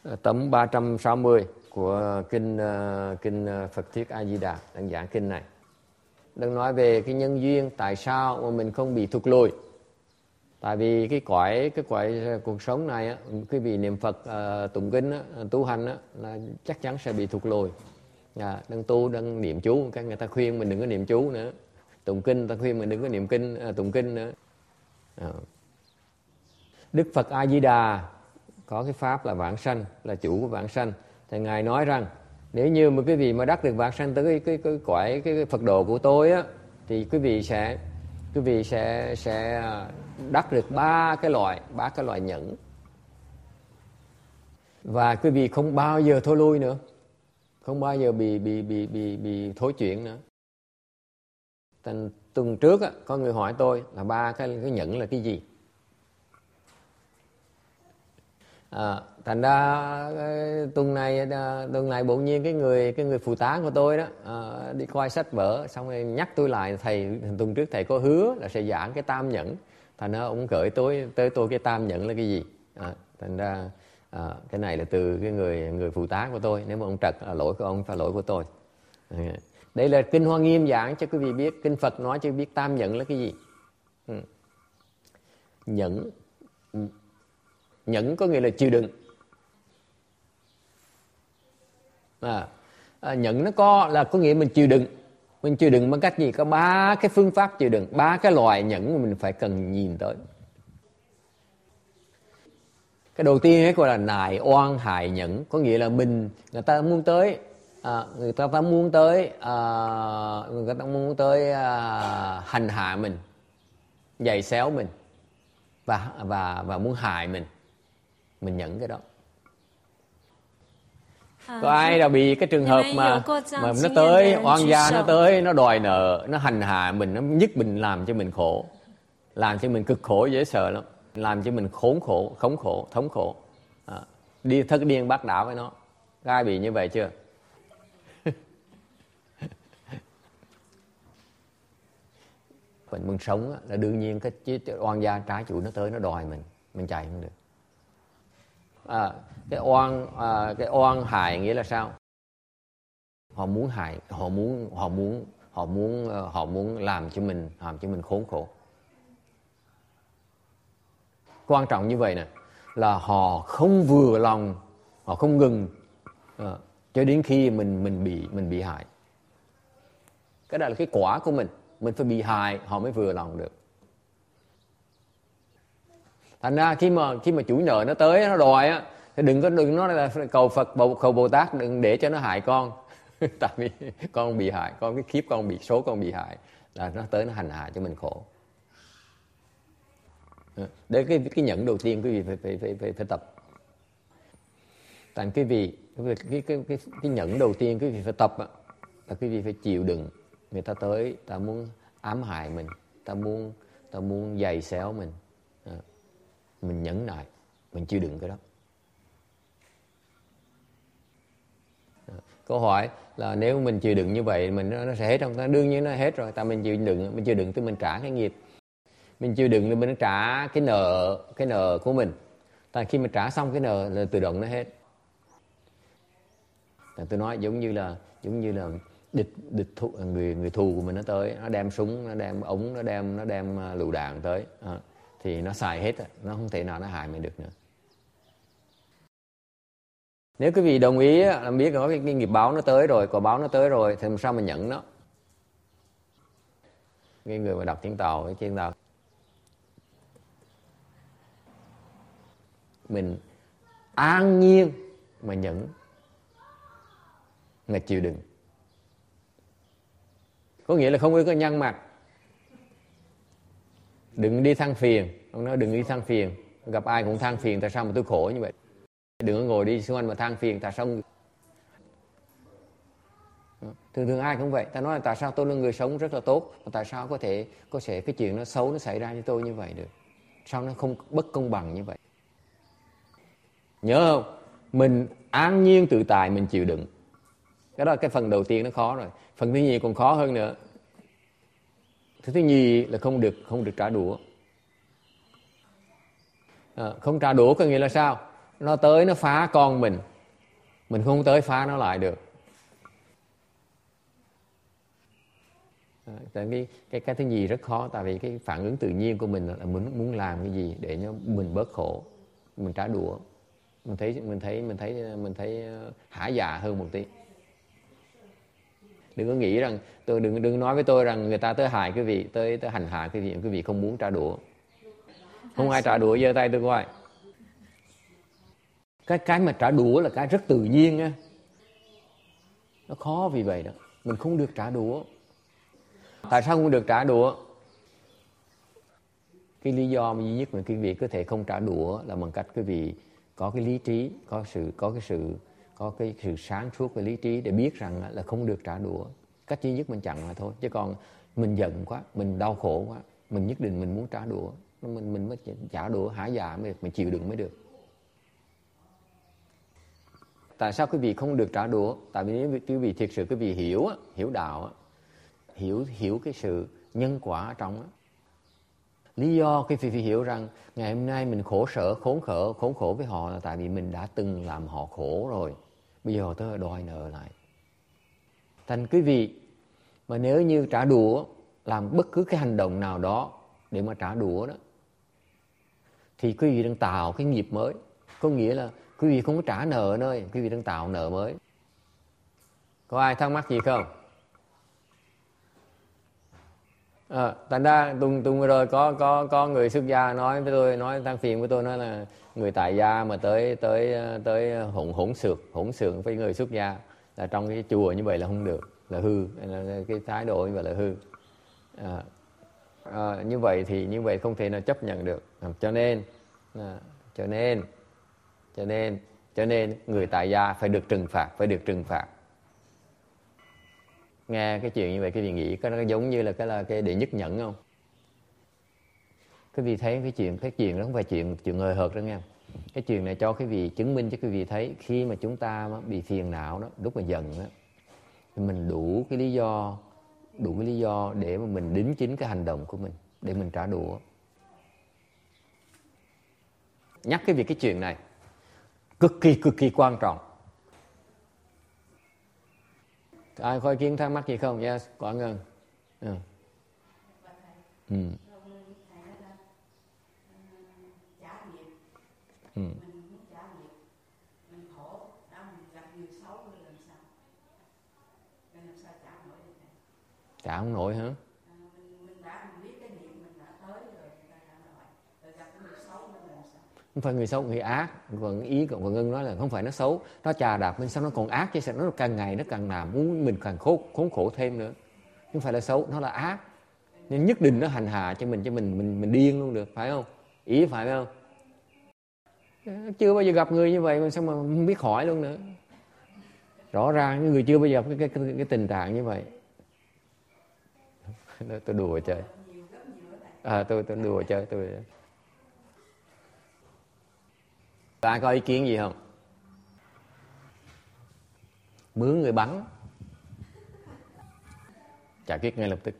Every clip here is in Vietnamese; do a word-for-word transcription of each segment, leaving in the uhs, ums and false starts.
Tấm ba trăm sáu mươi của kinh uh, kinh Phật Thuyết A Di Đà, đang giảng kinh này đang nói về cái nhân duyên tại sao mà mình không bị thụt lùi. Tại vì cái quải cái quải cuộc sống này á, quý vị niệm Phật, uh, tụng kinh á, tu hành á, là chắc chắn sẽ bị thụt lùi. À, đang tu đang niệm chú, các người ta khuyên mình đừng có niệm chú nữa, tụng kinh ta khuyên mình đừng có niệm kinh, uh, tụng kinh nữa. À. Đức Phật A Di Đà có cái pháp là vãng sanh, là chủ của vãng sanh. Thì ngài nói rằng nếu như mà quý vị mà đắc được vãng sanh tới cái cái cái cõi cái, cái Phật độ của tôi á, thì quý vị sẽ quý vị sẽ sẽ đắc được ba cái loại ba cái loại nhẫn, và quý vị không bao giờ thối lui nữa, không bao giờ bị bị bị bị bị thối chuyển nữa. Thành tuần trước á, có người hỏi tôi là ba cái cái nhẫn là cái gì. À, thành ra tuần này tuần này bỗng nhiên cái người cái người phụ tá của tôi đó à, đi coi sách vở xong rồi nhắc tôi lại, thầy tuần trước thầy có hứa là sẽ giảng cái tam nhẫn, thành ra ông gửi tôi tới tôi cái tam nhẫn là cái gì. À, thành ra à, cái này là từ cái người người phụ tá của tôi, nếu mà ông trật là lỗi của ông, phải lỗi của tôi. À, đây là kinh Hoa Nghiêm giảng cho quý vị biết, kinh Phật nói cho biết tam nhẫn là cái gì. Ừ. Nhẫn Nhẫn có nghĩa là chịu đựng. À, à, nhẫn nó có là có nghĩa mình chịu đựng. Mình chịu đựng bằng cách gì? Có ba cái phương pháp chịu đựng, ba cái loại nhẫn mà mình phải cần nhìn tới. Cái đầu tiên ấy gọi là nài oan hại nhẫn, có nghĩa là mình người ta muốn tới à, người ta ta muốn tới à, người ta muốn tới à, hành hạ mình, giày xéo mình và và và muốn hại mình. Mình nhận cái đó. Có ai là bị cái trường hợp mà mà nó tới oan gia, nó tới nó đòi nợ, nó hành hạ mình, nó nhức mình, làm cho mình khổ, làm cho mình cực khổ, dễ sợ lắm, làm cho mình khốn khổ, khống khổ, thống khổ, à, đi thất điên bát đảo với nó. Có ai bị như vậy chưa? Mình muốn sống là đương nhiên cái oan gia trái chủ nó tới nó đòi mình, mình chạy không được. À, cái oan à, cái oan hại nghĩa là sao? Họ muốn hại, họ muốn họ muốn họ muốn họ muốn làm cho mình làm cho mình khốn khổ. Quan trọng như vậy nè, là họ không vừa lòng, họ không ngừng à, cho đến khi mình mình bị mình bị hại. Cái đó là cái quả của mình, mình phải bị hại họ mới vừa lòng được. Thành ra khi mà khi mà chủ nợ nó tới nó đòi á, thì đừng có đừng nói là cầu Phật cầu Bồ Tát đừng để cho nó hại con. Tại vì con bị hại, con cái kiếp con bị số con bị hại là nó tới nó hành hạ cho mình khổ. Đấy cái cái nhẫn đầu tiên quý vị phải phải phải phải, phải tập. Tại quý vị cái cái cái cái, cái nhẫn đầu tiên quý vị phải tập á, là quý vị phải chịu đựng người ta tới, ta muốn ám hại mình, ta muốn ta muốn giày xéo mình. À, mình nhẫn nại, mình chịu đựng cái đó. À, câu hỏi là nếu mình chịu đựng như vậy mình nó, nó sẽ hết không? Đương nhiên nó hết rồi, tại mình chịu đựng, mình chịu đựng thì mình trả cái nghiệp, mình chịu đựng thì mình trả cái nợ cái nợ của mình. Tại khi mình trả xong cái nợ là tự động nó hết. À, tôi nói giống như là giống như là địch địch thù, người người thù của mình nó tới, nó đem súng, nó đem ống, nó đem nó đem lựu đạn tới. À, thì nó xài hết, nó không thể nào nó hại mình được nữa. Nếu quý vị đồng ý là biết có cái, cái nghiệp báo nó tới rồi, quả báo nó tới rồi, thì làm sao mà nhận nó? Cái người mà đọc tiếng Tàu, cái tiếng Tàu, mình an nhiên mà nhẫn, là chịu đựng. Có nghĩa là không có nhăn mặt, đừng đi than phiền. Ông nói đừng đi than phiền, gặp ai cũng than phiền tại sao mà tôi khổ như vậy. Đừng có ngồi đi xung quanh mà than phiền tại sao. Thường thường ai cũng vậy, ta nói là tại sao tôi là người sống rất là tốt, mà tại sao có thể có thể cái chuyện nó xấu nó xảy ra với tôi như vậy được, sao nó không bất công bằng như vậy. Nhớ không, mình an nhiên tự tại, mình chịu đựng. Cái đó là cái phần đầu tiên nó khó rồi. Phần thứ nhì còn khó hơn nữa. Thứ thứ nhì là không được không được trả đũa. À, không trả đũa có nghĩa là sao? nó tới nó phá con mình, mình không tới phá nó lại được. Cái, cái, cái thứ gì rất khó, tại vì cái phản ứng tự nhiên của mình là muốn muốn làm cái gì để cho mình bớt khổ, mình trả đũa. Mình thấy mình thấy mình thấy mình thấy hả dạ hơn một tí. Đừng có nghĩ rằng tôi đừng đừng nói với tôi rằng người ta tới hại quý vị, tới tới hành hạ quý vị, quý vị không muốn trả đũa. Không ai trả đũa, giơ tay tôi coi. Cái cái mà trả đũa là cái rất tự nhiên á. Nó khó vì vậy đó, mình không được trả đũa. Tại sao không được trả đũa? Cái lý do duy nhất mà quý vị có thể không trả đũa là bằng cách quý vị có cái lý trí, có sự có cái sự có cái sự sáng suốt về lý trí để biết rằng là không được trả đũa. Cách duy nhất mình chặn mà thôi. Chứ còn mình giận quá, mình đau khổ quá, mình nhất định mình muốn trả đũa, mình mình mới trả đũa hả dạ mới được, mình chịu đựng mới được. Tại sao quý vị không được trả đũa? Tại vì nếu quý vị thực sự quý vị hiểu hiểu đạo, hiểu hiểu cái sự nhân quả ở trong đó. Lý do quý vị phải hiểu rằng ngày hôm nay mình khổ sở, khốn khổ, khốn khổ với họ là tại vì mình đã từng làm họ khổ rồi. Bây giờ tôi đòi nợ lại. Thành quý vị mà nếu như trả đũa, làm bất cứ cái hành động nào đó để mà trả đũa đó, thì quý vị đang tạo cái nghiệp mới. Có nghĩa là quý vị không có trả nợ nữa, quý vị đang tạo nợ mới. Có ai thắc mắc gì không? À, thành ra tuần tuần vừa rồi có có có người xuất gia nói với tôi, nói than phiền với tôi, nói là người tại gia mà tới tới tới hỗn hỗn xược hỗn xược với người xuất gia là trong cái chùa như vậy là không được, là hư, là cái thái độ như vậy là hư. À, à, như vậy thì như vậy không thể nào chấp nhận được. À, cho nên à, cho nên cho nên cho nên người tại gia phải được trừng phạt, phải được trừng phạt. Nghe cái chuyện như vậy cái vị nghĩ có nó giống như là cái là cái đệ nhất nhẫn không? Cái vị thấy cái chuyện cái chuyện đó không phải chuyện chuyện hời hợt đâu nghe. Cái chuyện này cho cái vị chứng minh cho cái vị thấy khi mà chúng ta bị phiền não đó, lúc mà giận đó, thì mình đủ cái lý do đủ cái lý do để mà mình đính chính cái hành động của mình, để mình trả đũa. Nhắc cái việc cái chuyện này cực kỳ cực kỳ quan trọng. Ai có ý kiến thắc mắc gì không? Yes, Quảng Ngân. Ừ. Ừ. Ừ. Trả không nổi hả? Không phải người xấu, người ác. Còn ý của Ngân nói là không phải nó xấu, nó chà đạp mình sao nó còn ác, chứ sao nó càng ngày nó càng làm muốn mình càng khốn khốn khổ thêm nữa. Không phải là xấu, nó là ác. Nên nhất định nó hành hạ cho mình, cho mình mình mình điên luôn được, phải không? Ý phải không? Chưa bao giờ gặp người như vậy mà sao mà không biết hỏi luôn nữa. Rõ ràng những người chưa bao giờ gặp cái, cái, cái, cái tình trạng như vậy. Tôi đùa chơi. À, tôi tôi đùa chơi, tôi. Ai có ý kiến gì không? Mướn người bắn, giải quyết ngay lập tức.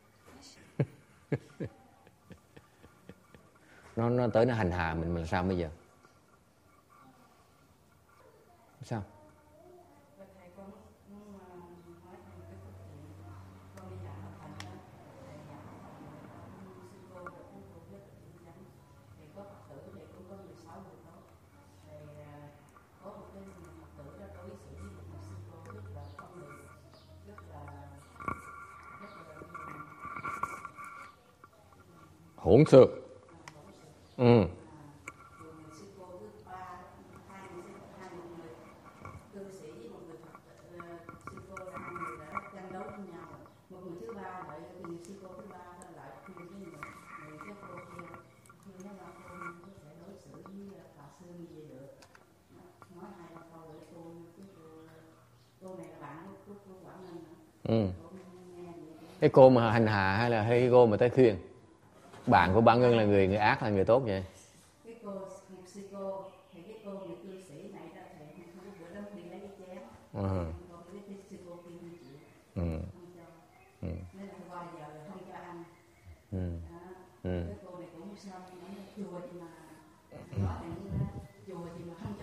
nó nó tới nó hành hạ mình, mình sao bây giờ? Sao? Hỗn xược. Ừ. Ừ. Cái cô mà hành hạ hay là hay cái cô mà tới khuyên? Bạn của bạn Ngân là người người ác hay người tốt vậy? Cái cô một sư cô thì cái cô người cư sĩ này đó thì không có bữa đó đi lấy cái chén. Ừ. Cái sư cô kia không chịu. Ừ. Không cho. Ừ. Nên là qua giờ là không cho ăn. Ừ. Đó. Ừ. Cái cô này cũng sao nó chùa thì mà nói là chùa thì mà không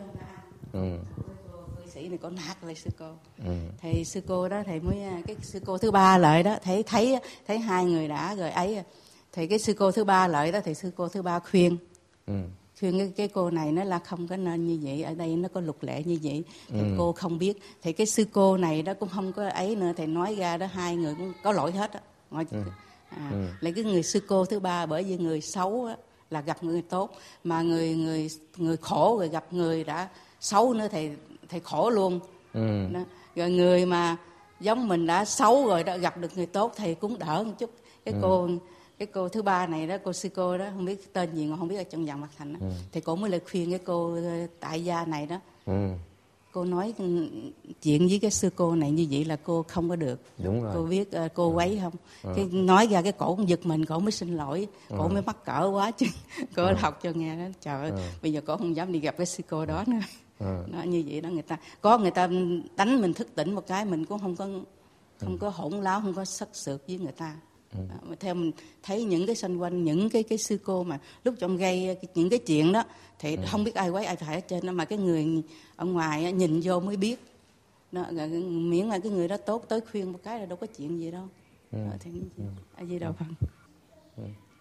Ừ. Cư sĩ này có nạt lại sư cô. Ừ. Thì sư cô đó thầy mới cái sư cô thứ ba lại đó thấy thấy thấy hai người đã rồi ấy thì cái sư cô thứ ba lại đó thì sư cô thứ ba khuyên. Ừ. Khuyên cái, cái cô này nó là không có nên như vậy, ở đây nó có luật lệ như vậy thì Ừ. cô không biết. Thì cái sư cô này đó cũng không có ấy nữa, thầy nói ra đó hai người cũng có lỗi hết á. Ừ. À, Ừ. lại cái người sư cô thứ ba bởi vì người xấu á, là gặp người tốt, mà người người người khổ rồi gặp người đã xấu nữa thì thầy khổ luôn. Ừ. Đó. Rồi người mà giống mình đã xấu rồi đã gặp được người tốt thì cũng đỡ một chút. Cái Ừ. cô cái cô thứ ba này đó, cô sư cô đó không biết tên gì mà không biết ở trong dòng Mặt Thành đó. Ừ. Thì cô mới lời khuyên cái cô tại gia này đó. Ừ. Cô nói chuyện với cái sư cô này như vậy là cô không có được. Đúng rồi. Cô biết uh, cô Ừ. quấy không? Ừ. Cái nói ra cái cổ cũng giật mình, cổ mới xin lỗi, cổ Ừ. mới mắc cỡ quá chứ. Cô Ừ. học cho nghe đó, trời ơi, Ừ. bây giờ cổ không dám đi gặp cái sư cô đó nữa. Ừ. Nó như vậy đó, người ta có người ta đánh mình thức tỉnh một cái mình cũng không có không ừ. có hỗn láo, không có sắc sược với người ta. Ừ. Đó, theo mình thấy những cái xung quanh những cái cái sư cô mà lúc trong gây những cái chuyện đó thì ừ. không biết ai quấy ai phải ở trên đó, mà cái người ở ngoài nhìn vô mới biết. Đó, miễn là cái người đó tốt tới khuyên một cái là đâu có chuyện gì đâu. Ừ. Đó, thì a di đà Phật. Ừ.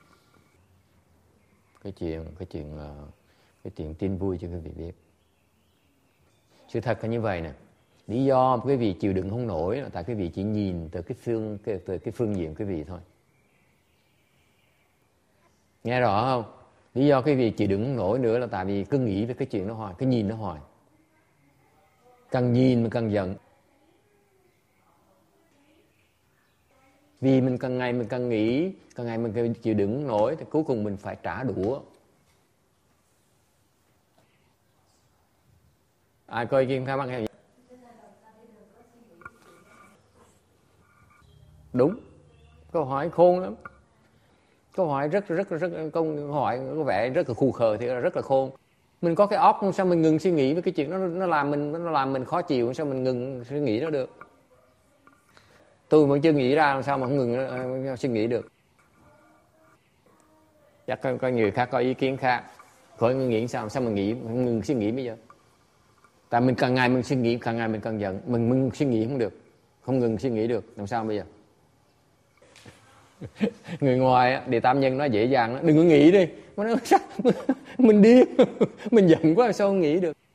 Cái chuyện cái chuyện cái chuyện tin vui cho quý vị biết. Sự thật là như vậy nè. Lý do quý vị chịu đựng không nổi là tại quý vị chỉ nhìn từ cái phương cái, từ cái phương diện quý vị thôi. Nghe rõ không? Lý do quý vị chịu đựng không nổi nữa là tại vì cứ nghĩ về cái chuyện đó hoài, cứ nhìn nó hoài. Càng nhìn mình càng giận. Vì mình càng ngày mình càng nghĩ, càng ngày mình càng chịu đựng không nổi thì cuối cùng mình phải trả đũa. Ai coi Kim Khai Mắc hay đúng. Câu hỏi khôn lắm. Câu hỏi rất rất rất câu hỏi có vẻ rất là khù khờ thì rất là khôn. Mình có cái óc sao mình ngừng suy nghĩ với cái chuyện đó, nó làm mình nó làm mình khó chịu, sao mình ngừng suy nghĩ nó được? Tôi vẫn chưa nghĩ ra làm sao mà không ngừng uh, suy nghĩ được. Chắc có, có người khác có ý kiến khác. Khỏi nghĩ sao sao mà nghĩ ngừng suy nghĩ bây giờ? Tại mình càng ngày mình suy nghĩ, càng ngày mình càng giận, mình mình suy nghĩ không được, không ngừng suy nghĩ được, làm sao bây giờ? Người ngoài để tam nhân nó dễ dàng đó. Đừng có nghĩ đi, mà nó sao mình điên, mình giận quá sao không nghĩ được.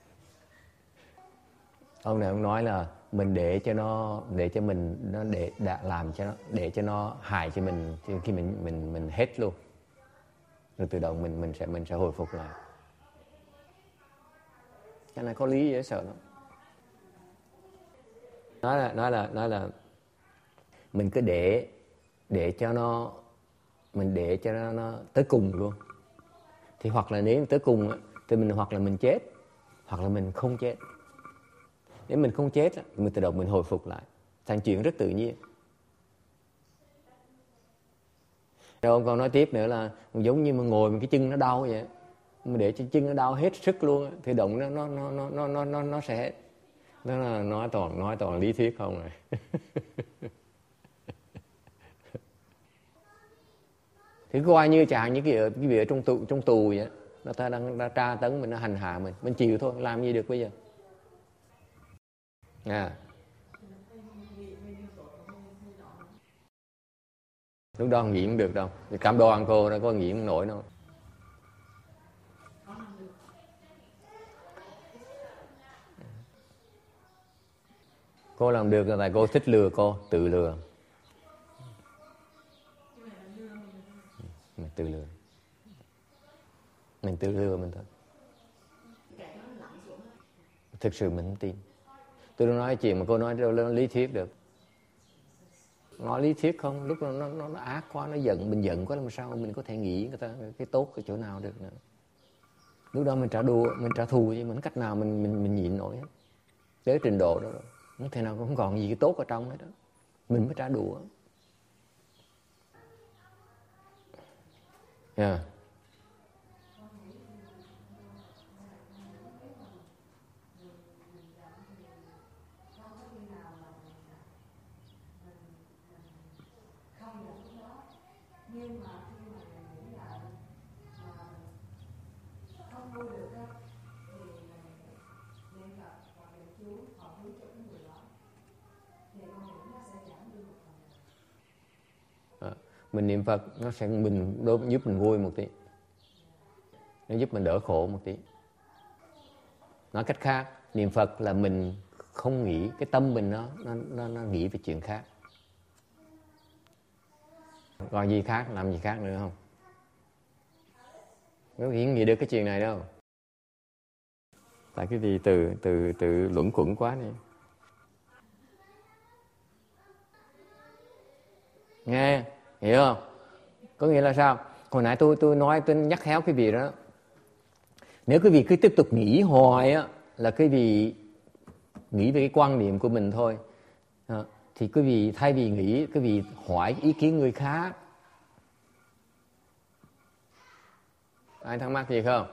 Ông này ông nói là mình để cho nó để cho mình nó để đã làm cho nó để cho nó hại cho mình khi mình mình mình hết luôn, rồi tự động mình mình sẽ mình sẽ hồi phục lại. Cái này có lý dễ sợ lắm. Nói là nói là nói là mình cứ để để cho nó mình để cho nó, nó tới cùng luôn. Thì hoặc là nếu tới cùng thì mình hoặc là mình chết, hoặc là mình không chết. Nếu mình không chết mình tự động mình hồi phục lại, thành chuyện rất tự nhiên. Rồi ông còn nói tiếp nữa là giống như mà ngồi mình cái chân nó đau vậy, mình để cho chân nó đau hết sức luôn thì động nó nó nó nó nó nó nó nó sẽ hết. Đó là nói toàn nói toàn lý thuyết không rồi. Thì coi như chả những cái cái việc ở trong tù trong tù vậy, nó ta đang, đang tra tấn mình, nó hành hạ mình, mình chịu thôi, làm gì được bây giờ. À. Lúc đó không nghĩ cũng được đâu, thì cảm đoan cô đó có nghĩ không nổi đâu. Cô làm được là tại cô thích lừa cô, tự lừa. Mình tự lừa. Mình tự lừa mình thôi. Thực sự mình không tin. Tôi don't nói chuyện mà cô nói đâu là lý thuyết được. Nói lý thuyết không, lúc nó, nó, nó, nó ác quá, nó giận, mình giận quá làm sao mình có thể nghĩ người ta cái tốt cái chỗ nào được nữa. Lúc đó mình trả đùa, mình trả thù chứ mình cách nào mình mình mình nhịn nổi hết. Tới trình độ đó rồi, không thể nào không còn gì cái tốt ở trong hết đó. Mình mới trả đùa. Yeah. Nhưng mà khi mà mình nghĩ lại mà không vui được đó thì Mình niệm Phật nó sẽ mình giúp mình vui một tí, nó giúp mình đỡ khổ một tí. Nói cách khác, niệm Phật là mình không nghĩ, cái tâm mình nó nó nó, nó nghĩ về chuyện khác. Còn gì khác, làm gì khác nữa không? Nếu không nghĩ được cái chuyện này đâu. Tại cái gì từ từ từ luẩn quẩn quá đi. Nghe, hiểu không? Có nghĩa là sao? Hồi nãy tôi tôi nói, tôi nhắc khéo quý vị đó. Nếu quý vị cứ tiếp tục nghĩ hoài á, là quý vị nghĩ về cái quan điểm của mình thôi. À, thì quý vị thay vì nghĩ, quý vị hỏi ý kiến người khác. Ai thắc mắc gì không?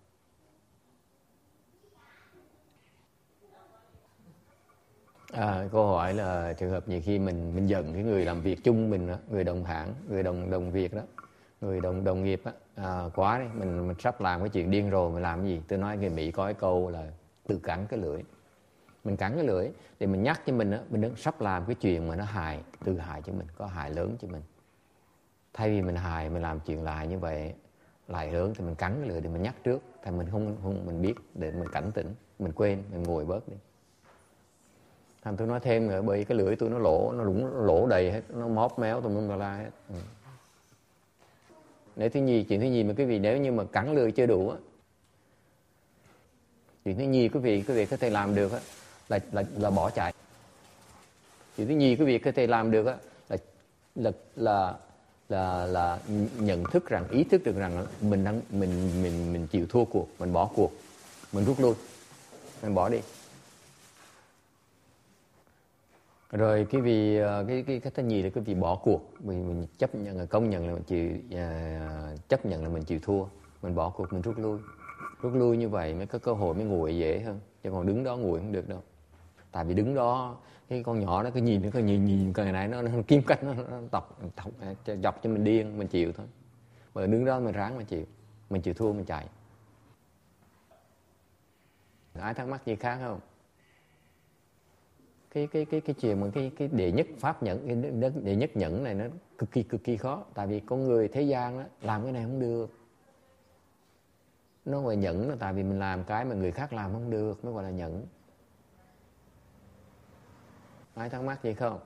À, câu hỏi là trường hợp nhiều khi mình mình giận cái người làm việc chung mình đó, người đồng hãng, người đồng đồng việc đó, người đồng đồng nghiệp á, à, quá đấy, mình mình sắp làm cái chuyện điên rồ, mình làm cái gì? Tôi nói người Mỹ có cái câu là tự cắn cái lưỡi. Mình cắn cái lưỡi để mình nhắc cho mình á, mình đang sắp làm cái chuyện mà nó hại, tự hại cho mình, có hại lớn cho mình. Thay vì mình hại, mình làm chuyện lại như vậy, lại lớn thì mình cắn cái lưỡi để mình nhắc trước, thì mình không không mình biết để mình cảnh tỉnh, mình quên, mình ngồi bớt đi. Thành tôi nói thêm nữa, bởi cái lưỡi tôi nó lỗ, nó đúng lỗ đầy hết, nó móp méo tùm lum tà la hết. Ừ. Nếu thứ nhì, chuyện thứ nhì mà quý vị nếu như mà cắn lưỡi chưa đủ á, chuyện thứ nhì quý vị quý vị có thể làm được á, là là là bỏ chạy. Chuyện thứ nhì quý vị có thể làm được á, là là là là là nhận thức rằng, ý thức được rằng mình đang mình mình mình chịu thua cuộc, mình bỏ cuộc, mình rút lui, mình bỏ đi. Rồi cái vì cái cái cái thứ nhì là cái vì bỏ cuộc, mình mình chấp nhận, công nhận là mình chịu, uh, chấp nhận là mình chịu thua, mình bỏ cuộc, mình rút lui. Rút lui như vậy mới có cơ hội, mới nguội dễ hơn, chứ còn đứng đó nguội không được đâu. Tại vì đứng đó cái con nhỏ nó cứ nhìn, nó cứ nhìn nhìn cái này nó, nó kiếm cách nó, nó tọc, tọc dọc cho mình điên, mình chịu thôi. Mà đứng đó mình ráng mà chịu, mình chịu thua mình chạy. Ai thắc mắc gì khác không? Cái cái cái cái chuyện mà cái cái đệ nhất pháp nhẫn, cái đệ nhất nhẫn này nó cực kỳ cực kỳ khó. Tại vì con người thế gian đó làm cái này không được. Nó gọi là nhẫn là tại vì mình làm cái mà người khác làm không được, nó gọi là nhẫn. Ai thắc mắc gì không?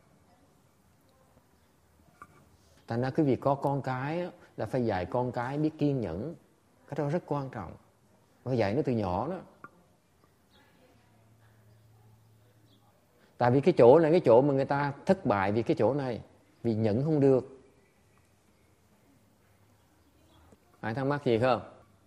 Thành ra cái việc có con cái đó, là phải dạy con cái biết kiên nhẫn. Cái đó rất quan trọng. Phải dạy nó từ nhỏ đó. Tại vì cái chỗ này, cái chỗ mà người ta thất bại vì cái chỗ này, vì nhẫn không được. Ai thắc mắc gì không?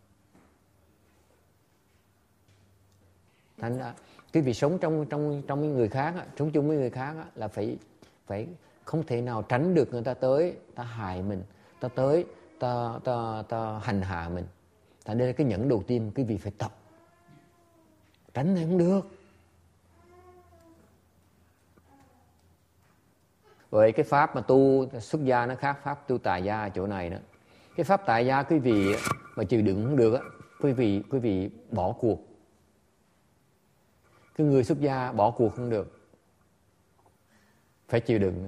Thành ra cái việc sống trong trong trong với người khác, sống chung với người khác là phải phải không thể nào tránh được người ta tới, ta hại mình, ta tới, ta ta ta hành hạ mình. Thành đây là cái nhẫn đầu tiên quý vị phải tập. Tránh này không được. Vậy cái pháp mà tu xuất gia nó khác pháp tu tại gia ở chỗ này đó. Cái pháp tại gia quý vị mà chịu đựng không được á, quý vị quý vị bỏ cuộc. Cái người xuất gia bỏ cuộc không được, phải chịu đựng.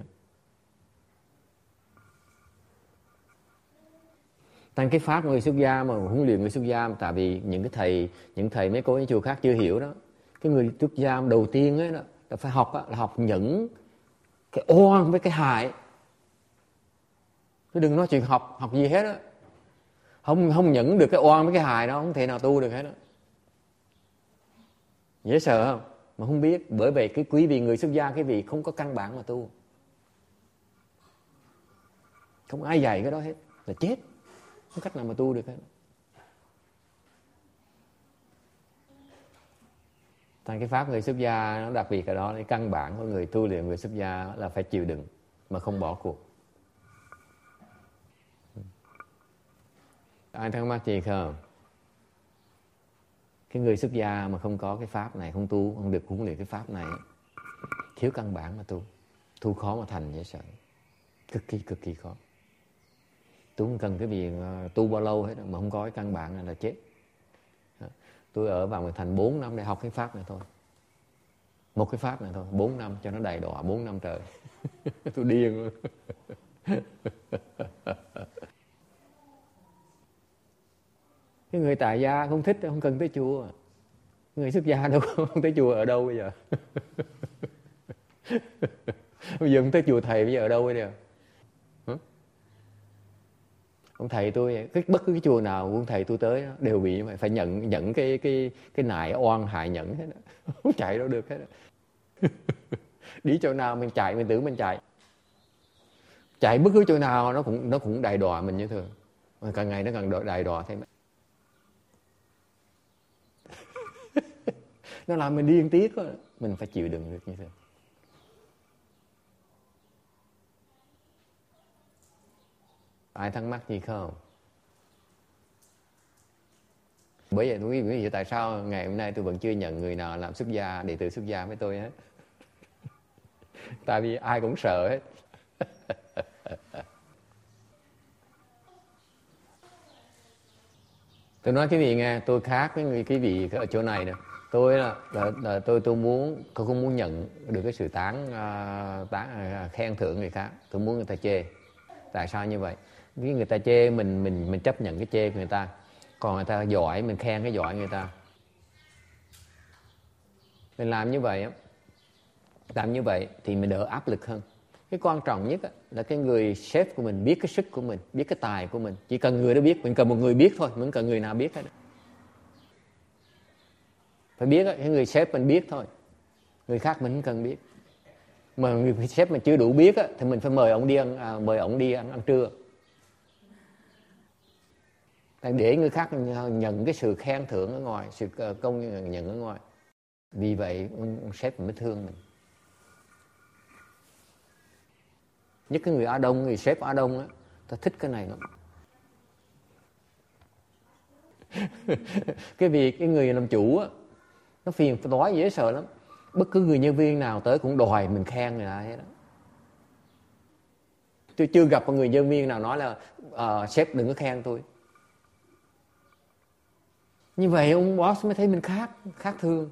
Thành cái pháp người xuất gia mà huấn luyện người xuất gia, tại vì những cái thầy, những thầy mấy cô những chùa khác chưa hiểu đó. Cái người xuất gia đầu tiên ấy đó là phải học á, là học nhẫn cái oan với cái hại. Chứ đừng nói chuyện học học gì hết á. Không không nhẫn được cái oan với cái hại đó, không thể nào tu được hết đó. Dễ sợ không? Mà không biết. Bởi vậy cái quý vị người xuất gia, cái vị không có căn bản mà tu. Không ai dạy cái đó hết, là chết. Không cách nào mà tu được hết. Thành cái pháp người xuất gia nó đặc biệt ở đó. Cái căn bản của người tu luyện người xuất gia là phải chịu đựng mà không bỏ cuộc. Ai thắc mắc gì không? Cái người xuất gia mà không có cái pháp này, không tu, không được huấn luyện cái pháp này, thiếu căn bản mà tu. Tu khó mà thành dễ sợ. Cực kỳ cực kỳ khó. Tôi không cần cái việc tu bao lâu hết, mà không có cái căn bản này là chết. Tôi ở vào Nguyệt Thành bốn năm để học cái pháp này thôi. Một cái pháp này thôi, bốn năm cho nó đầy đọa, bốn năm trời. Tôi điên luôn. Cái người tại gia không thích, không cần tới chùa. Người xuất gia đâu không tới chùa ở đâu bây giờ? Bây giờ không tới chùa thầy, bây giờ ở đâu bây giờ? Hả? Ông thầy tôi, cái bất cứ cái chùa nào ông thầy tôi tới đều bị vậy, phải nhận nhận cái cái cái nại oan hại nhẫn hết đó. Không chạy đâu được hết đó. Đi chỗ nào mình chạy, mình tưởng mình chạy. Chạy bất cứ chỗ nào nó cũng nó cũng đày đọa mình như thường. Mà càng ngày nó càng đày đọa thêm. Nó làm mình điên tiết đó. Mình phải chịu đựng được như thế. Ai thắc mắc gì không? Bởi vậy quý vị, tại sao ngày hôm nay tôi vẫn chưa nhận người nào làm xuất gia, đệ tử xuất gia với tôi hết? Tại vì ai cũng sợ hết. Tôi nói cái vị nghe, tôi khác với cái vị ở chỗ này nè. Tôi là, là, là tôi tôi muốn tôi không muốn nhận được cái sự tán uh, tán uh, khen thưởng người khác. Tôi muốn người ta chê. Tại sao như vậy? Vì người ta chê mình mình mình chấp nhận cái chê của người ta. Còn người ta giỏi, mình khen cái giỏi người ta. Mình làm như vậy á, làm như vậy thì mình đỡ áp lực hơn. Cái quan trọng nhất là cái người sếp của mình biết cái sức của mình, biết cái tài của mình. Chỉ cần người đó biết, mình cần một người biết thôi, mình không cần người nào biết hết. Phải biết, cái người sếp mình biết thôi, người khác mình không cần biết. Mà người sếp mình chưa đủ biết thì mình phải mời ông đi ăn, à, mời ông đi ăn, ăn trưa. Để người khác nhận cái sự khen thưởng ở ngoài, sự công nhận ở ngoài. Vì vậy ông sếp mình mới thương mình. Nhất cái người Á Đông, người sếp Á Đông á, ta thích cái này lắm. Cái việc cái người làm chủ á, nó phiền toái dễ sợ lắm. Bất cứ người nhân viên nào tới cũng đòi mình khen người ta hết đó. Tôi chưa gặp một người nhân viên nào nói là uh, sếp đừng có khen tôi. Như vậy ông boss mới thấy mình khác, khác thường.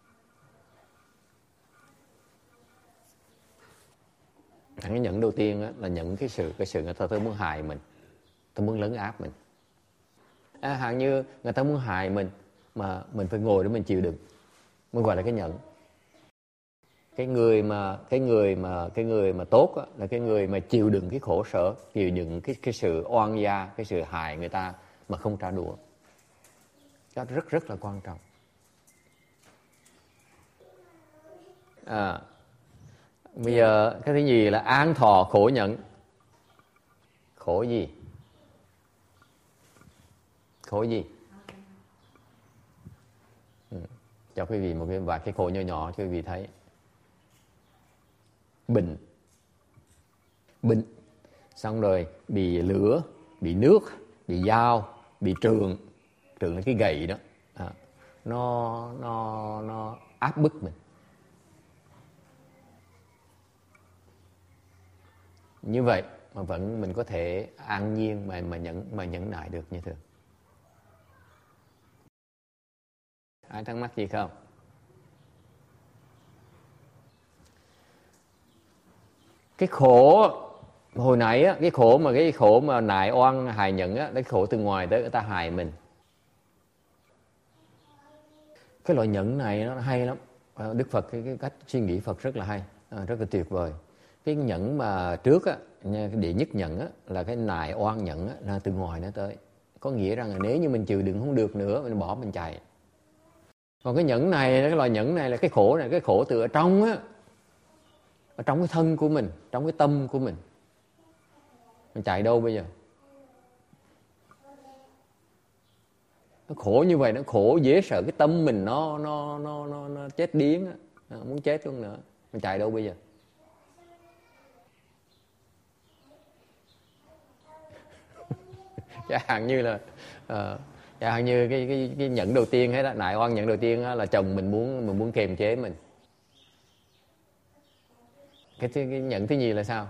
Cái nhận đầu tiên á, là nhận cái sự cái sự người ta tới muốn hại mình, ta muốn lấn áp mình. À, hạng như người ta muốn hại mình mà mình phải ngồi để mình chịu đựng, mới gọi là cái nhận. Cái người mà cái người mà cái người mà tốt á, là cái người mà chịu đựng cái khổ sở, chịu đựng cái cái sự oan gia, cái sự hại người ta mà không trả đũa. Đó rất rất là quan trọng. À, bây giờ cái thứ gì là an thọ khổ nhẫn. Khổ gì? Khổ gì? Ừ. Cho quý vị một cái vài cái khổ nhỏ nhỏ cho quý vị thấy. Bệnh. Bệnh. Xong rồi bị lửa, bị nước, bị dao, bị trường. Trường là cái gậy đó. À, nó nó nó áp bức mình. Như vậy mà vẫn mình có thể an nhiên mà mà nhẫn mà nhẫn nại được như thường. Ai thắc mắc gì không? Cái khổ hồi nãy á, cái khổ mà cái khổ mà nại oan hại nhẫn á, cái khổ từ ngoài tới người ta hại mình. Cái loại nhẫn này nó hay lắm. Đức Phật cái, cái cách suy nghĩ Phật rất là hay, rất là tuyệt vời. Cái nhẫn mà trước á, cái đệ nhất nhẫn á, là cái nại oan nhẫn á, là từ ngoài nó tới. Có nghĩa rằng là nếu như mình chịu đựng không được nữa, mình bỏ mình chạy. Còn cái nhẫn này, cái loại nhẫn này là cái khổ này, cái khổ từ ở trong á, ở trong cái thân của mình, trong cái tâm của mình. Mình chạy đâu bây giờ? Nó khổ như vậy, nó khổ dễ sợ, cái tâm mình nó nó nó nó, nó chết điếng á, nó muốn chết luôn nữa. Mình chạy đâu bây giờ? Chẳng hạn như là uh, chẳng hạn như cái cái cái nhẫn đầu tiên hết á, nại oan nhẫn đầu tiên á, là chồng mình muốn mình muốn kiềm chế mình. Cái, cái nhẫn thứ nhì là sao?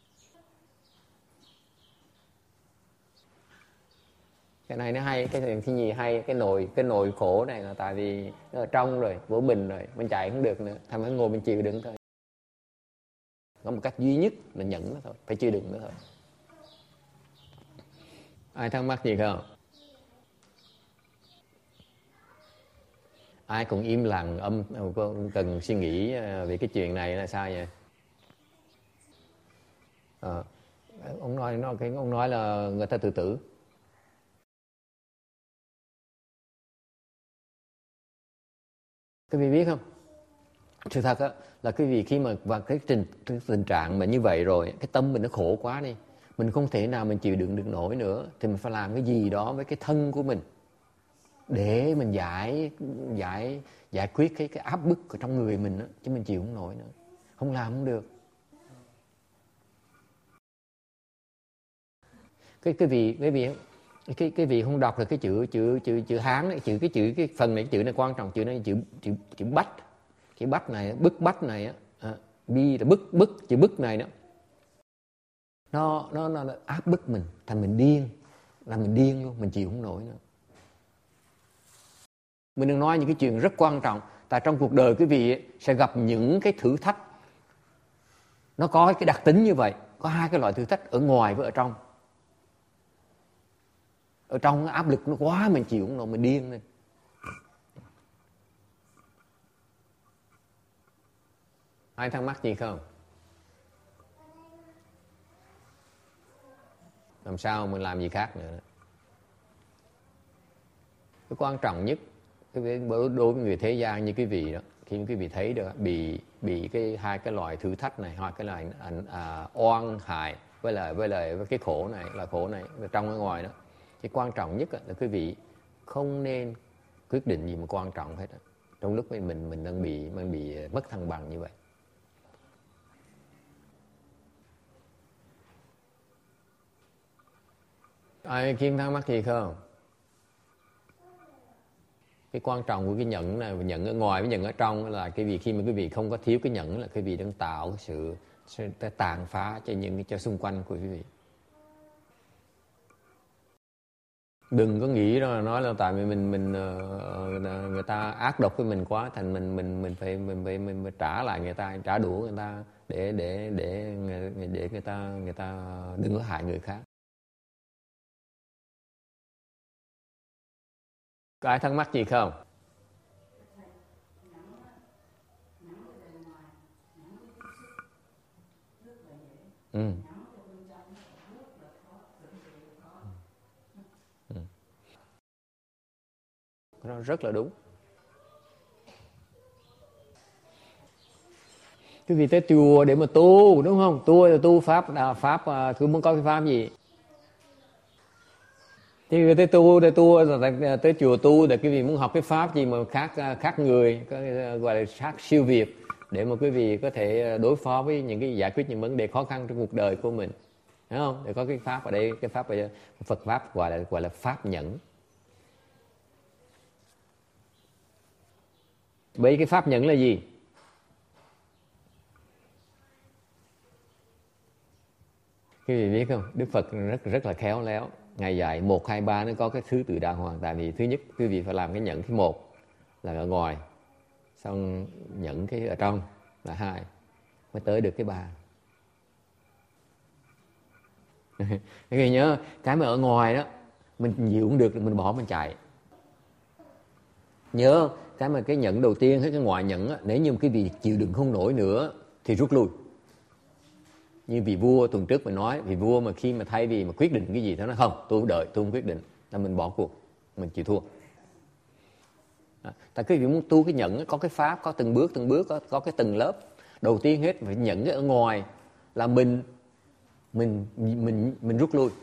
Cái này nó hay, cái nhẫn thứ nhì hay, cái nồi cái nồi khổ này là tại vì nó ở trong rồi, vỡ bình rồi, mình chạy không được nữa, thành phải ngồi mình chịu đựng thôi. Có một cách duy nhất là nhẫn nó thôi, phải chịu đựng nó thôi. Ai thắc mắc gì không? Ai cũng im lặng, âm cần suy nghĩ về cái chuyện này là sao vậy? À, ông nói nó cái ông nói là người ta tự tử. Quý vị biết không? Sự thật á, là quý vị khi mà vào cái tình, cái tình trạng mà như vậy rồi, cái tâm mình nó khổ quá đi, mình không thể nào mình chịu đựng được nổi nữa, thì mình phải làm cái gì đó với cái thân của mình để mình giải giải giải quyết cái cái áp bức ở trong người mình đó, chứ mình chịu không nổi nữa, không làm không được. Cái cái vị cái vị cái cái vị không đọc được cái chữ chữ chữ chữ Hán này, chữ cái chữ cái phần này, cái chữ này quan trọng, chữ này chữ chữ chữ bách, cái bách này, bức bách này á, à, bi là bức bức chữ bức này đó, nó nó nó áp bức mình thành mình điên, làm mình điên luôn, mình chịu không nổi nữa. Mình đừng nói những cái chuyện rất quan trọng, tại trong cuộc đời quý vị sẽ gặp những cái thử thách, nó có cái đặc tính như vậy, có hai cái loại thử thách ở ngoài với ở trong. Ở trong cái áp lực nó quá, mình chịu không nổi, mình điên lên. Ai thắc mắc gì không? Làm sao mình làm gì khác nữa. Cái quan trọng nhất đối với người thế gian như quý vị đó, khi quý vị thấy được bị bị cái hai cái loại thử thách này, hai cái loại à, oan hại với lại với lại với cái khổ này, là khổ này trong ở ngoài đó, cái quan trọng nhất là quý vị không nên quyết định gì mà quan trọng hết đó, trong lúc mình mình mình đang bị mình bị mất thăng bằng như vậy. Ai Kim thắc mắc gì không? Cái quan trọng của cái nhẫn này, nhẫn ở ngoài với nhẫn ở trong là cái vị khi mà quý vị không có thiếu cái nhẫn là quý vị đang tạo cái sự, sự tàn phá cho những cho xung quanh của quý vị. Đừng có nghĩ là nói là tại vì mình mình người ta ác độc với mình quá, thành mình mình mình phải mình phải mình phải trả lại người ta, trả đũa người ta để để để để người ta người ta đừng có hại người khác. Có ai thắc mắc gì không? Ừ. Ừ. Nó rất là đúng. Quý vị tới chùa để mà tu, đúng không? Tu là tu pháp, là pháp cứ muốn có cái pháp gì? Thì người tới tu, tới tu, tới chùa tu để quý vị muốn học cái pháp gì mà khác khác người, gọi là khác siêu việt, để mà quý vị có thể đối phó với những cái giải quyết những vấn đề khó khăn trong cuộc đời của mình, đúng không? Để có cái pháp ở đây, cái pháp ở Phật pháp gọi là gọi là pháp nhẫn. Bởi cái pháp nhẫn là gì? Quý vị biết không? Đức Phật rất rất là khéo léo. Ngài dạy một, hai, ba nó có cái thứ tự đàng hoàng. Tại vì thứ nhất quý vị phải làm cái nhẫn thứ một là ở ngoài, xong nhẫn cái ở trong là hai, mới tới được cái ba. Quý vị nhớ, cái mà ở ngoài đó mình chịu cũng được, mình bỏ mình chạy. Nhớ cái mà cái nhẫn đầu tiên, cái ngoại nhẫn á, nếu như quý vị chịu đựng không nổi nữa thì rút lui. Như vị vua tuần trước mình nói, vị vua mà khi mà thay vì mà quyết định cái gì, nó nói không, tôi không đợi, tôi không quyết định, là mình bỏ cuộc, mình chịu thua. À, tại quý vị muốn tu cái nhẫn, có cái pháp, có từng bước, từng bước, có, có cái từng lớp. Đầu tiên hết phải nhẫn cái ở ngoài là mình mình mình mình rút lui,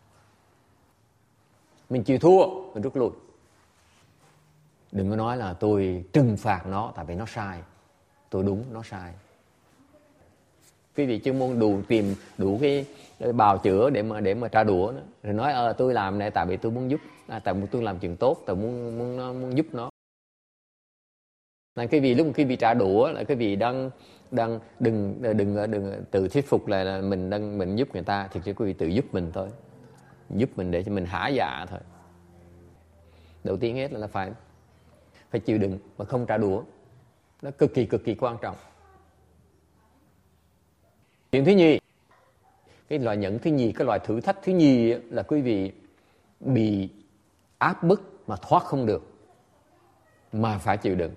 mình chịu thua, mình rút lui. Đừng có nói là tôi trừng phạt nó tại vì nó sai, tôi đúng, nó sai. Quý vị chuyên môn đủ tìm đủ cái bào chữa để mà để mà trả đũa nó, rồi nói ờ tôi làm này tại vì tôi muốn giúp, à, tại vì tôi làm chuyện tốt, tại muốn muốn muốn giúp nó. Là cái vị lúc mà quý vị trả đũa là cái vị đang đang đừng đừng đừng tự thuyết phục là, là mình đang mình giúp người ta, thực sự quý vị tự giúp mình thôi, giúp mình để cho mình hả dạ thôi. Đầu tiên hết là phải phải chịu đựng và không trả đũa, nó cực kỳ cực kỳ quan trọng. Chuyện thứ nhì, cái loại nhẫn thứ nhì, cái loại thử thách thứ nhì là quý vị bị áp bức mà thoát không được, mà phải chịu đựng.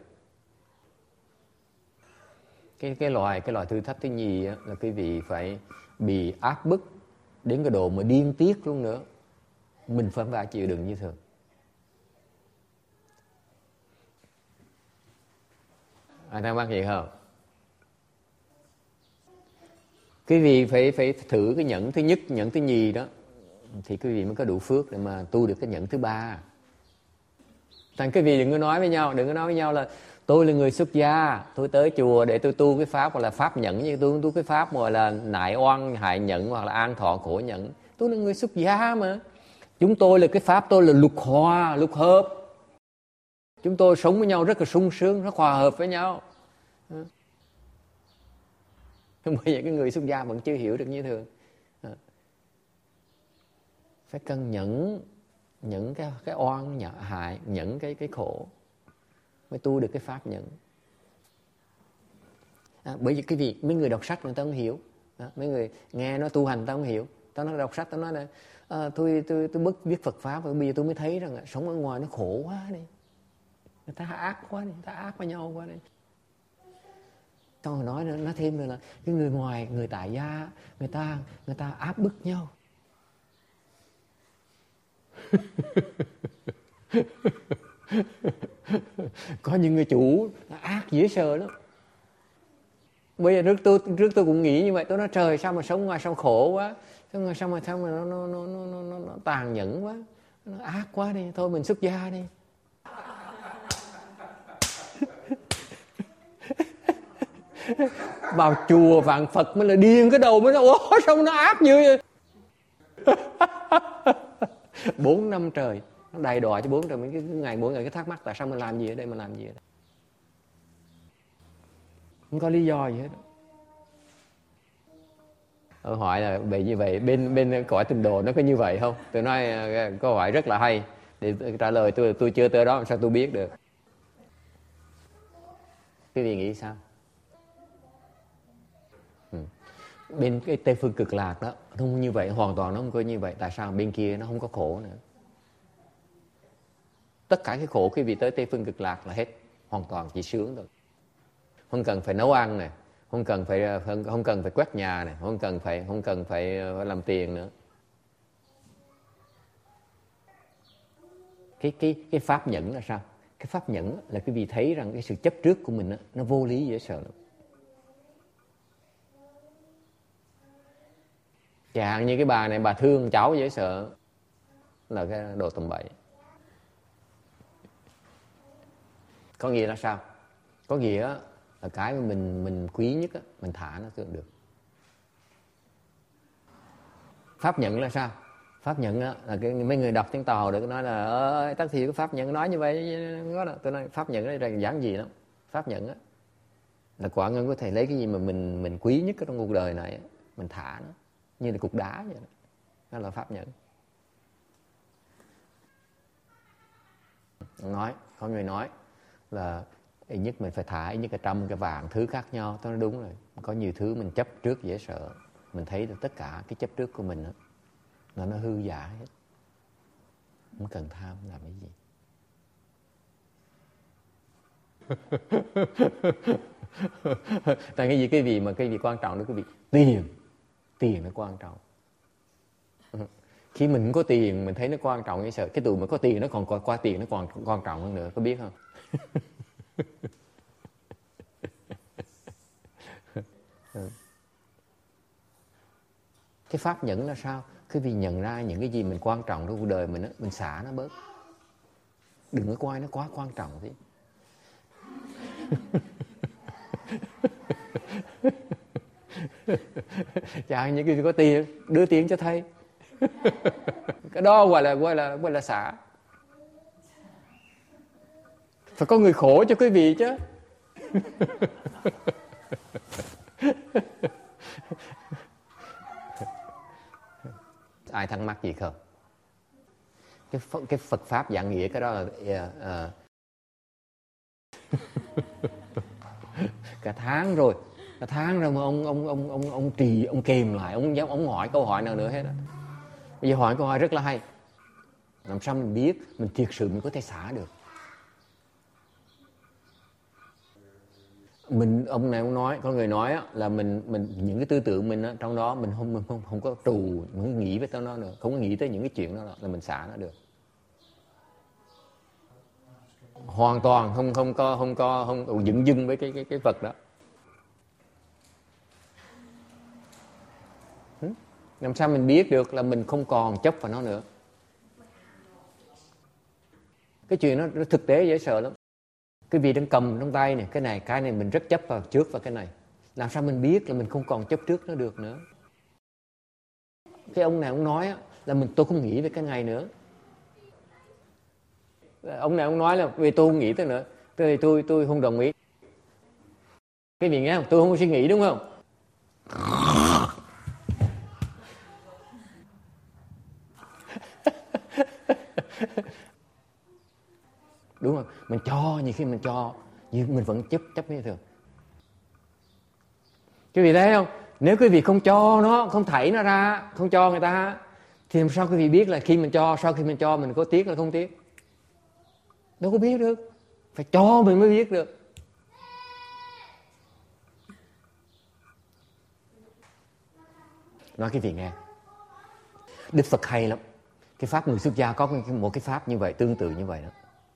Cái cái loại cái loại thử thách thứ nhì là quý vị phải bị áp bức đến cái độ mà điên tiết luôn nữa, mình phải phải chịu đựng như thường. Ai thắc mắc gì không? Quý vị phải phải thử cái nhẫn thứ nhất, nhẫn thứ nhì đó, thì quý vị mới có đủ phước để mà tu được cái nhẫn thứ ba. Thành quý vị đừng có nói với nhau, đừng có nói với nhau là tôi là người xuất gia, tôi tới chùa để tôi tu cái pháp, hoặc là pháp nhẫn, như tôi không tu cái pháp gọi là nại oan hại nhẫn, hoặc là an thọ khổ nhẫn. Tôi là người xuất gia mà. Chúng tôi là cái pháp tôi là lục hòa, lục hợp. Chúng tôi sống với nhau rất là sung sướng, rất hòa hợp với nhau. Bây giờ cái người xuất gia vẫn chưa hiểu được như thường. Phải cân nhẫn những cái cái oan nhạ hại, những cái cái khổ mới tu được cái pháp nhẫn. À, bởi vì cái việc mấy người đọc sách người ta không hiểu, à, mấy người nghe nói tu hành người ta không hiểu. Tao nói đọc sách tao nói là à, tôi tôi tôi bức viết Phật pháp, và bây giờ tôi mới thấy rằng sống ở ngoài nó khổ quá đi, người ta ác quá đi, người ta ác với nhau quá đi. Xong rồi nói nói thêm nữa là cái người ngoài, người tại gia, người ta người ta áp bức nhau. Có những người chủ ác dễ sợ lắm. Bây giờ trước tôi trước tôi cũng nghĩ như vậy, tôi nói trời sao mà sống ngoài sao khổ quá, sao mà sao mà nó nó nó nó nó, nó tàn nhẫn quá, nó ác quá đi, thôi mình xuất gia đi. Vào chùa vạn Phật mới là điên cái đầu, mới nói ủa sao nó ác dữ vậy. Bốn năm trời nó đầy đọa cho bốn trời, mấy cái ngày mỗi ngày cái thắc mắc tại sao mình làm gì ở đây, mình làm gì ở đây, không có lý do gì hết. Tôi hỏi là vậy như vậy bên bên cõi tịnh độ nó có như vậy không? Tôi nói câu hỏi rất là hay để trả lời. Tôi tôi chưa tới đó sao tôi biết được. Quý vị nghĩ sao? Ừ. Bên cái Tây phương cực lạc đó nó không như vậy, hoàn toàn nó không có như vậy. Tại sao bên kia nó không có khổ nữa? Tất cả cái khổ quý vị tới Tây phương cực lạc là hết, hoàn toàn chỉ sướng thôi. Không cần phải nấu ăn này, không cần phải không, không cần phải quét nhà này, không cần phải không cần phải làm tiền nữa. Cái cái cái pháp nhẫn là sao? Cái pháp nhẫn là quý vị thấy rằng cái sự chấp trước của mình đó, nó vô lý dễ sợ lắm. Chẳng hạn như cái bà này, bà thương cháu dễ sợ, là cái đồ tầm bậy. Có nghĩa là sao? Có nghĩa là cái mà mình mình quý nhất á, mình thả nó tưởng được. Pháp nhẫn là sao? Pháp nhẫn á, là cái mấy người đọc tiếng Tàu được nói là ơi Tắc Thì cái pháp nhẫn nói như vậy đó. Tôi nói pháp nhẫn đây là giảng gì lắm. Pháp nhẫn á là quả ngân có thể lấy cái gì mà mình mình quý nhất trong cuộc đời này, mình thả nó như là cục đá vậy đó. Đó là pháp nhẫn. Nói có người nói là ít nhất mình phải thả ít nhất cả trăm cái vạn thứ khác nhau. Tôi nói đúng rồi. Có nhiều thứ mình chấp trước dễ sợ. Mình thấy được tất cả cái chấp trước của mình đó, là nó hư giả hết. Không cần tham làm cái gì. Tại cái gì, cái gì mà cái gì quan trọng đó quý vị? Tiền. Tiền nó quan trọng. Khi mình có tiền mình thấy nó quan trọng dễ sợ. Cái tụi mà có tiền nó còn qua, qua tiền nó còn quan trọng hơn nữa. Có biết không? Cái pháp nhẫn là sao? Quý vị nhận ra những cái gì mình quan trọng trong cuộc đời mình, mình xả nó bớt. Đừng có coi nó quá quan trọng gì. Chẳng những cái có tiền, đưa tiền cho thầy. Cái đó gọi là gọi là gọi là xả. Phải có người khổ cho quý vị chứ. Ai thắc mắc gì không? Cái Phật, cái Phật pháp dạng nghĩa cái đó là uh, uh, cả tháng rồi Cả tháng rồi mà ông ông ông ông ông trì, ông kìm lại, ông dám ông hỏi câu hỏi nào nữa hết á. Bây giờ hỏi câu hỏi rất là hay. Làm sao mình biết mình thiệt sự mình có thể xả được? Mình ông này ông nói, có người nói á, là mình mình những cái tư tưởng mình á, trong đó mình không mình không không có trù, mình không nghĩ về tới nó nữa, không có nghĩ tới những cái chuyện đó là mình xả nó được. Hoàn toàn không không có không có không dửng dưng với cái cái cái vật đó. Làm sao mình biết được là mình không còn chấp vào nó nữa? Cái chuyện nó, nó thực tế dễ sợ lắm. Cái vị đang cầm trong tay này, cái này cái này mình rất chấp vào trước vào cái này. Làm sao mình biết là mình không còn chấp trước nó được nữa? Cái ông này ông nói á, là mình tôi không nghĩ về cái ngày nữa. Ông này ông nói là vì tôi không nghĩ tới nữa, tôi tôi tôi không đồng ý. Cái gì nghe không? Tôi không có suy nghĩ đúng không? Đúng không? Mình cho, nhiều khi mình cho, nhưng mình vẫn chấp chấp như thường. Quý vị thấy không? Nếu quý vị không cho nó, không thảy nó ra, không cho người ta, thì làm sao quý vị biết là khi mình cho, sau khi mình cho mình có tiếc hay không tiếc? Đâu có biết được. Phải cho mình mới biết được. Nói quý vị nghe, Đức Phật hay lắm. Cái pháp người xuất gia có một cái pháp như vậy, tương tự như vậy đó.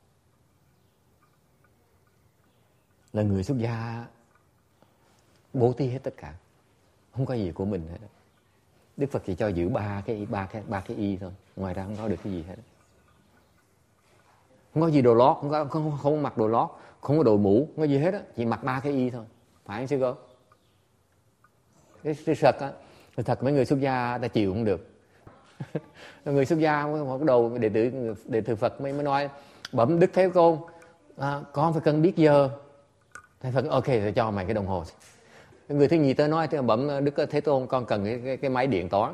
Là người xuất gia bố thí hết tất cả, không có gì của mình hết. Đức Phật chỉ cho giữ ba cái ba cái ba cái y thôi, ngoài ra không có được cái gì hết. Không có gì đồ lót, không có không, không, không mặc đồ lót, không có đội mũ, không có gì hết á, chỉ mặc ba cái y thôi, phải không sư cô? Cái sự thật á, thật mấy người xuất gia ta chịu không được. Người xuất gia một cái đồ đệ tử đệ tử Phật mới mới nói bẩm Đức Thế Tôn, à, con phải cần biết giờ. Thầy Phật ok thì cho mày cái đồng hồ. Người thứ nhì tới nói bẩm Đức Thế Tôn, con cần cái, cái, cái máy điện toán.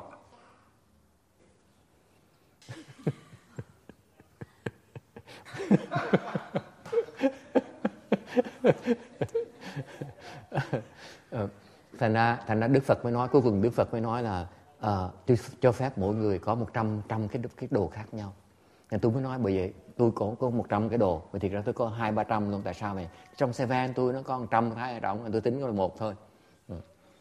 thành ra thành ra Đức Phật mới nói, cuối cùng Đức Phật mới nói là uh, tôi cho phép mỗi người có một trăm trăm cái cái đồ khác nhau. Nên tôi mới nói bởi vậy tôi có có một trăm cái đồ, mà thiệt ra tôi có hai ba trăm luôn. Tại sao mày? Trong xe van tôi nó có một trăm cái trọng, tôi tính có là một thôi. Ừ.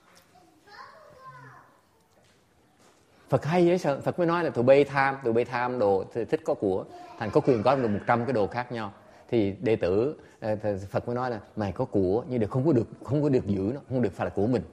Phật hay vậy sao? Phật mới nói là tụi bay tham, tụi bay tham đồ, thích có của, thành có quyền có được một trăm cái đồ khác nhau. Thì đệ tử Phật mới nói là mày có của nhưng được không có được không có được giữ nó, không được phải là của mình.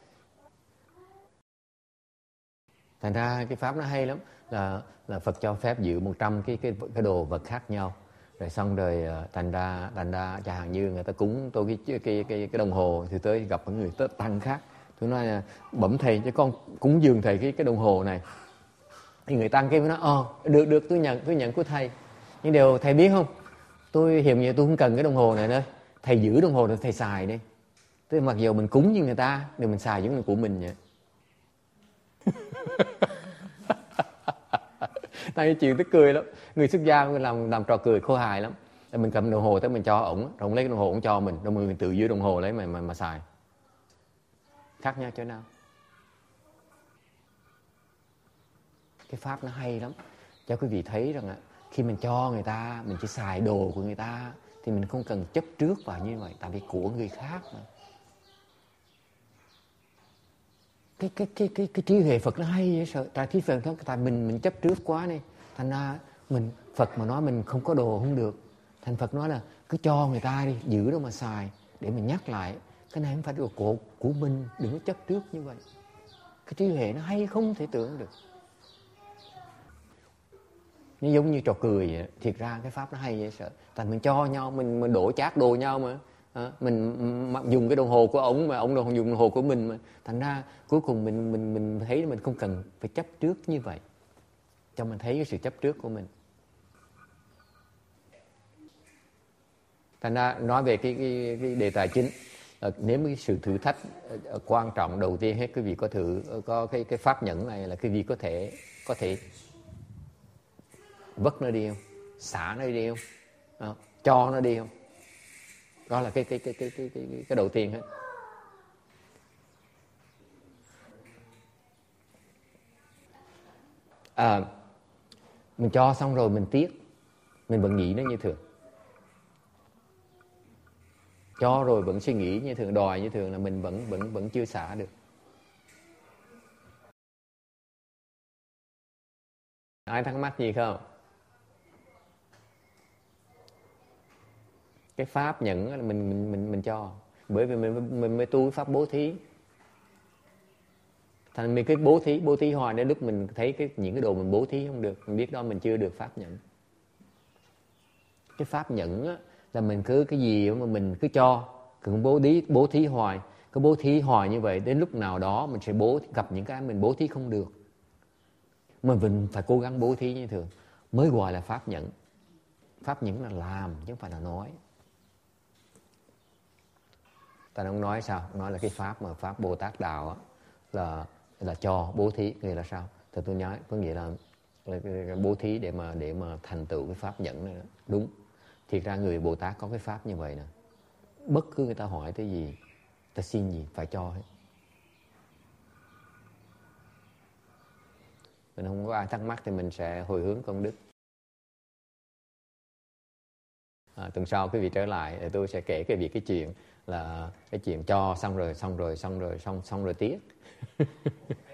Thành ra cái pháp nó hay lắm, là là Phật cho phép giữ một trăm cái cái cái đồ vật khác nhau. Rồi xong rồi thành ra thành ra chẳng hạn như người ta cúng tôi cái cái cái cái đồng hồ, thì tới gặp một người tăng khác, tôi nói là bẩm thầy cho con cúng dường thầy cái cái đồng hồ này. Thì người tăng kia mới nói ờ được được tôi nhận tôi nhận của thầy, nhưng điều thầy biết không, tôi hiện giờ tôi không cần cái đồng hồ này nữa, thầy giữ đồng hồ để thầy xài đi. Tức mặc dù mình cúng với người ta thì mình xài giống như của mình vậy. Tại chuyện tức cười lắm, người xuất gia làm làm trò cười khôi hài lắm. Mình cầm đồng hồ tới mình cho ổng, rồi lấy cái đồng hồ ổng cho mình, rồi mình tự giữ đồng hồ lấy mà mà mà xài. Khác nhau chỗ nào? Cái pháp nó hay lắm, cho quý vị thấy rằng khi mình cho người ta, mình chỉ xài đồ của người ta thì mình không cần chấp trước vào như vậy, tại vì của người khác mà. Cái cái cái cái cái trí huệ Phật nó hay vậy sợ, tại trí Phật đó, tại mình mình chấp trước quá đi, thành ra mình Phật mà nói mình không có đồ không được, thành Phật nói là cứ cho người ta đi, giữ đó mà xài, để mình nhắc lại cái này không phải đồ của của mình, đừng có chấp trước như vậy. Cái trí huệ nó hay không thể tưởng được. Nó giống như trò cười vậy. Thiệt ra cái pháp nó hay vậy sợ, tại mình cho nhau, mình mình đổ chác đồ nhau mà. À, mình dùng cái đồng hồ của ông mà ông đồng dùng đồng hồ của mình mà, thành ra cuối cùng mình mình mình thấy mình không cần phải chấp trước như vậy, cho mình thấy cái sự chấp trước của mình. Thành ra nói về cái cái, cái đề tài chính, nếu cái sự thử thách quan trọng đầu tiên hết, quý vị có thử có cái cái pháp nhẫn này là quý vị có thể có thể vất nó đi không, xả nó đi không, à, cho nó đi không. Đó là cái cái cái cái cái cái cái đầu tiên hết. à, mình cho xong rồi mình tiếc, mình vẫn nghĩ nó như thường. Cho rồi vẫn suy nghĩ như thường, đòi như thường là mình vẫn vẫn vẫn chưa xả được. Ai thắc mắc gì không? Cái pháp nhẫn là mình mình mình mình cho, bởi vì mình mình mới tu cái pháp bố thí. Thành mình cái bố thí bố thí hoài đến lúc mình thấy cái những cái đồ mình bố thí không được, mình biết đó mình chưa được pháp nhẫn. Cái pháp nhẫn á, là mình cứ cái gì mà mình cứ cho, cứ bố thí bố thí hoài, cứ bố thí hoài như vậy, đến lúc nào đó mình sẽ bố gặp những cái mình bố thí không được, mình mình phải cố gắng bố thí như thường mới gọi là pháp nhẫn. Pháp nhẫn là làm chứ không phải là nói. Ta không nói sao? Nói là cái pháp mà pháp Bồ Tát đạo á, là là cho bố thí, nghĩa là sao? Thì tôi nói có nghĩa là, là, là bố thí để mà để mà thành tựu cái pháp nhẫn này đó. Đúng. Thiệt ra người Bồ Tát có cái pháp như vậy nè. Bất cứ người ta hỏi cái gì, ta xin gì phải cho hết. Mình không có ai thắc mắc thì mình sẽ hồi hướng công đức. À, tuần sau quý vị trở lại thì tôi sẽ kể cái việc cái chuyện là cái chuyện cho xong rồi xong rồi xong rồi xong xong rồi tiếc.